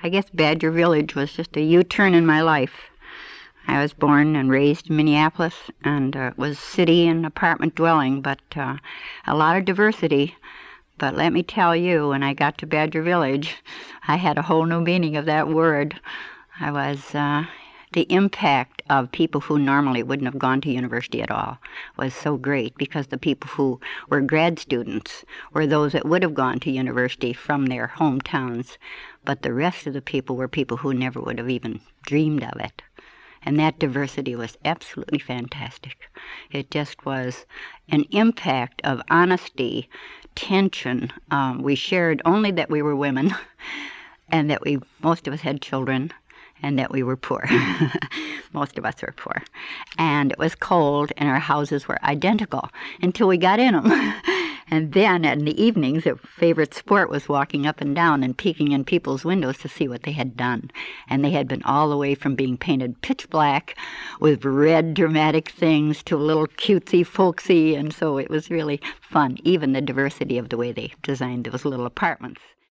I guess Badger Village was just a U-turn in my life. I was born and raised in Minneapolis, and it was city and apartment dwelling, but a lot of diversity. But let me tell you, when I got to Badger Village, I had a whole new meaning of that word. I was the impact of people who normally wouldn't have gone to university at all was so great, because the people who were grad students were those that would have gone to university from their hometowns, but the rest of the people were people who never would have even dreamed of it. And that diversity was absolutely fantastic. It just was an impact of honesty, tension. We shared only that we were women, and that most of us had children, and that we were poor. Most of us were poor. And it was cold, and our houses were identical until we got in them. And then in the evenings, their favorite sport was walking up and down and peeking in people's windows to see what they had done. And they had been all the way from being painted pitch black with red dramatic things to a little cutesy, folksy, and so it was really fun, even the diversity of the way they designed those little apartments.